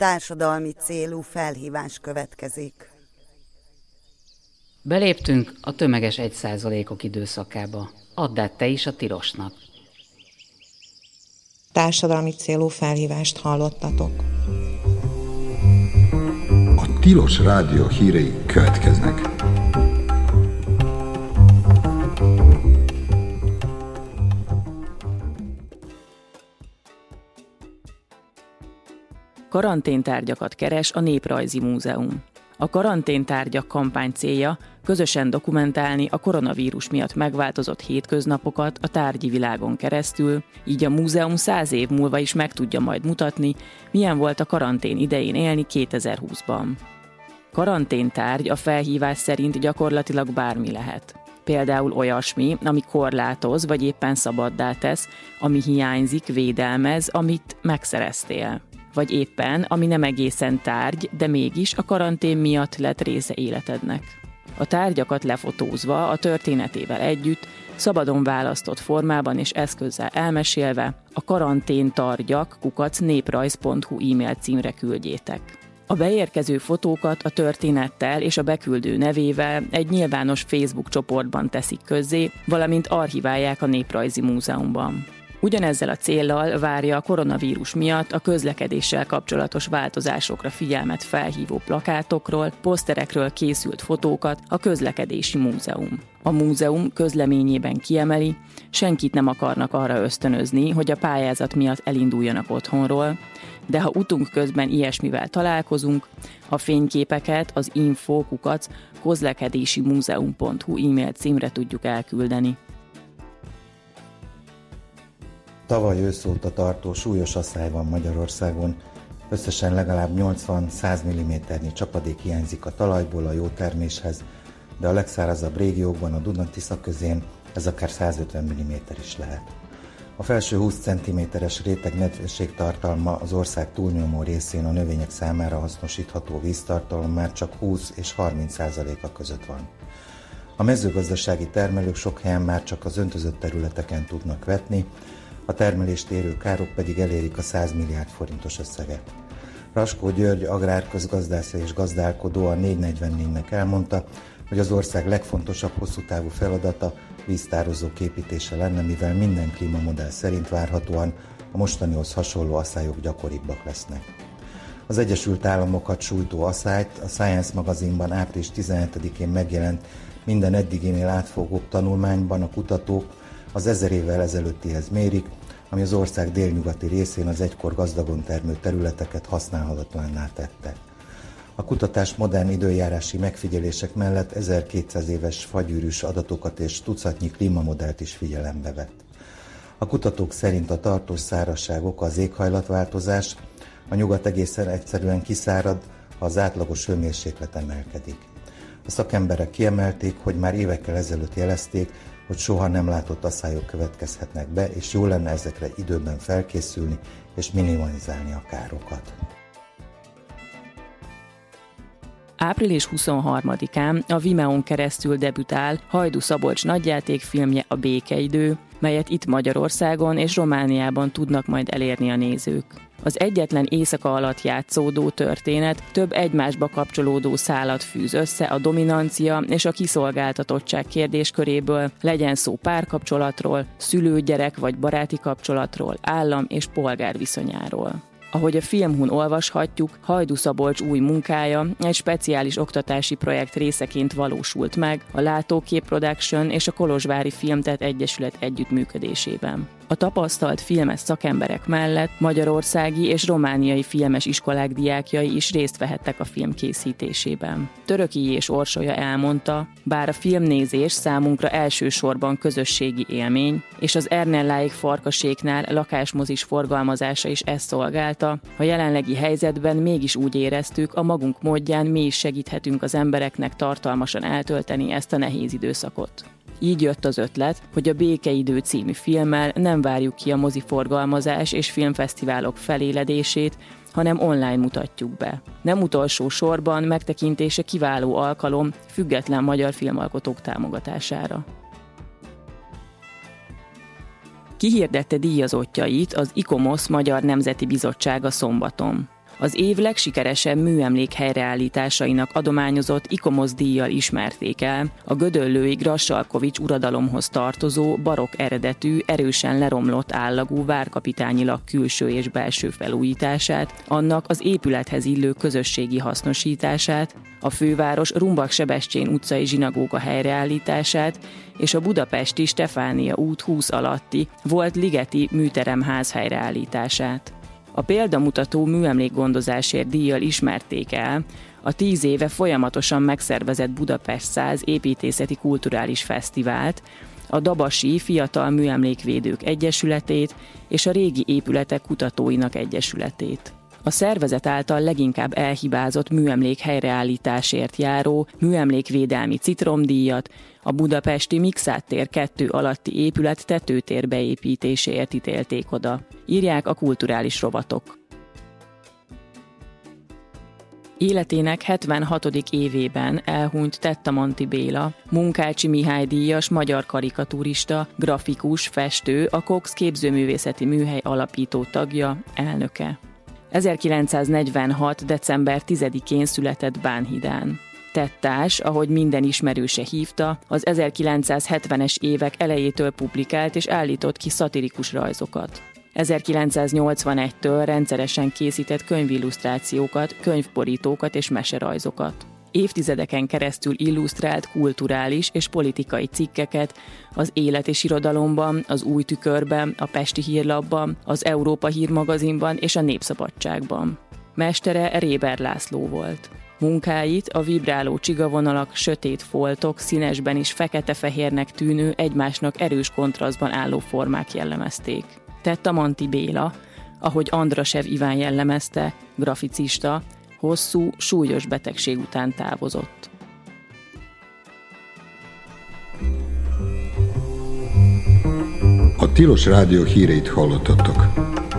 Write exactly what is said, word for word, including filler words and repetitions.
Társadalmi célú felhívás következik. Beléptünk a tömeges egy százalékok időszakába. Add át te is a tilosnak. Társadalmi célú felhívást hallottatok. A Tilos Rádió hírei következnek. Karanténtárgyakat keres a Néprajzi Múzeum. A karanténtárgyak kampány célja közösen dokumentálni a koronavírus miatt megváltozott hétköznapokat a tárgyi világon keresztül, így a múzeum száz év múlva is meg tudja majd mutatni, milyen volt a karantén idején élni kétezer-húszban. Karanténtárgy a felhívás szerint gyakorlatilag bármi lehet. Például olyasmi, ami korlátoz vagy éppen szabaddá tesz, ami hiányzik, védelmez, amit megszereztél. Vagy éppen, ami nem egészen tárgy, de mégis a karantén miatt lett része életednek. A tárgyakat lefotózva, a történetével együtt, szabadon választott formában és eszközzel elmesélve, a karanténtárgyak kukac néprajz pont hu e-mail címre küldjétek. A beérkező fotókat a történettel és a beküldő nevével egy nyilvános Facebook csoportban teszik közzé, valamint archiválják a Néprajzi Múzeumban. Ugyanezzel a céllal várja a koronavírus miatt a közlekedéssel kapcsolatos változásokra figyelmet felhívó plakátokról, poszterekről készült fotókat a Közlekedési Múzeum. A múzeum közleményében kiemeli, senkit nem akarnak arra ösztönözni, hogy a pályázat miatt elinduljanak otthonról, de ha utunk közben ilyesmivel találkozunk, a fényképeket az info kukac közlekedési múzeum pont hu e-mail címre tudjuk elküldeni. Tavaly ősz óta tartó súlyos asszály van Magyarországon, összesen legalább nyolcvan-száz milliméternyi csapadék hiányzik a talajból a jó terméshez, de a legszárazabb régiókban, a Duna-Tisza közén ez akár száz ötven milliméter is lehet. A felső húsz centiméteres réteg nedvesség tartalma az ország túlnyomó részén a növények számára hasznosítható víztartalom már csak húsz és harminc százaléka között van. A mezőgazdasági termelők sok helyen már csak az öntözött területeken tudnak vetni, a termelést érő károk pedig elérik a száz milliárd forintos összeget. Raskó György agrárközgazdásza és gazdálkodó a négy negyvennégynek elmondta, hogy az ország legfontosabb hosszú távú feladata víztározók építése lenne, mivel minden klímamodell szerint várhatóan a mostanihoz hasonló asszályok gyakoribbak lesznek. Az Egyesült Államokat sújtó asszályt a Science magazinban április tizenhetedikén megjelent minden eddiginél átfogóbb tanulmányban a kutatók az ezer évvel ezelőttihez mérik, ami az ország délnyugati részén az egykor gazdagon termő területeket használhatatlanná tette. A kutatás modern időjárási megfigyelések mellett ezerkétszáz éves fagyűrűs adatokat és tucatnyi klímamodellt is figyelembe vett. A kutatók szerint a tartós szárazság oka az éghajlatváltozás, a nyugat egészen egyszerűen kiszárad, ha az átlagos hőmérséklet emelkedik. A szakemberek kiemelték, hogy már évekkel ezelőtt jelezték, hogy soha nem látott asszályok következhetnek be, és jó lenne ezekre időben felkészülni és minimalizálni a károkat. április huszonharmadikán a Vimeón keresztül debütál Hajdú Szabolcs nagyjátékfilmje A békeidő, melyet itt Magyarországon és Romániában tudnak majd elérni a nézők. Az egyetlen éjszaka alatt játszódó történet több egymásba kapcsolódó szálat fűz össze a dominancia és a kiszolgáltatottság kérdésköréből, legyen szó párkapcsolatról, szülő-gyerek vagy baráti kapcsolatról, állam és polgár viszonyáról. Ahogy a Filmhun olvashatjuk, Hajdú Szabolcs új munkája egy speciális oktatási projekt részeként valósult meg a Látókép Production és a Kolozsvári Filmtett Egyesület együttműködésében. A tapasztalt filmes szakemberek mellett magyarországi és romániai filmes iskolák diákjai is részt vehettek a film készítésében. Töröki és Orsolya elmondta, bár a filmnézés számunkra elsősorban közösségi élmény, és az Ernelláig Farkaséknál lakásmozis forgalmazása is ezt szolgálta, a jelenlegi helyzetben mégis úgy éreztük, a magunk módján mi is segíthetünk az embereknek tartalmasan eltölteni ezt a nehéz időszakot. Így jött az ötlet, hogy a Békeidő című filmmel nem várjuk ki a moziforgalmazás és filmfesztiválok feléledését, hanem online mutatjuk be. Nem utolsó sorban megtekintése kiváló alkalom független magyar filmalkotók támogatására. Kihirdette díjazottjait az i komos Magyar Nemzeti Bizottsága szombaton. Az év legsikeresebb műemlék helyreállításainak adományozott ICOMOS díjjal ismerték el a gödöllői Grassalkovich uradalomhoz tartozó barokk eredetű, erősen leromlott állagú várkapitányilag külső és belső felújítását, annak az épülethez illő közösségi hasznosítását, a főváros Rumbach-Sebestyén utcai zsinagóga helyreállítását és a budapesti Stefánia út húsz alatti volt ligeti műteremház helyreállítását. A példamutató műemlékgondozásért díjjal ismerték el a tíz éve folyamatosan megszervezett Budapest száz építészeti kulturális fesztivált, a Dabasi Fiatal Műemlékvédők Egyesületét és a Régi Épületek Kutatóinak Egyesületét. A szervezet által leginkább elhibázott műemlék helyreállításért járó műemlékvédelmi citromdíjat a budapesti Mikszáth tér kettő alatti épület tetőtér beépítéséért ítélték oda, írják a kulturális rovatok. Életének hetvenhatodik évében elhunyt Tettamanti Béla, Munkácsi Mihály díjas magyar karikaturista, grafikus, festő, a Cox képzőművészeti műhely alapító tagja, elnöke. ezerkilencszáznegyvenhat. december tizedikén született Bánhidán. Tettás, ahogy minden ismerőse hívta, az ezerkilencszázhetvenes évek elejétől publikált és állított ki szatirikus rajzokat. ezerkilencszáznyolcvanegytől rendszeresen készített könyvillusztrációkat, könyvborítókat és meserajzokat. Évtizedeken keresztül illusztrált kulturális és politikai cikkeket az Élet és Irodalomban, az Új Tükörben, a Pesti Hírlapban, az Európa Hírmagazinban és a Népszabadságban. Mestere Réber László volt. Munkáit a vibráló csigavonalak, sötét foltok, színesben is fekete-fehérnek tűnő, egymásnak erős kontrasztban álló formák jellemezték. Tettamanti Béla, ahogy Andrasev Iván jellemezte, graficista, hosszú, súlyos betegség után távozott. A Tilos Rádió híreit hallottatok.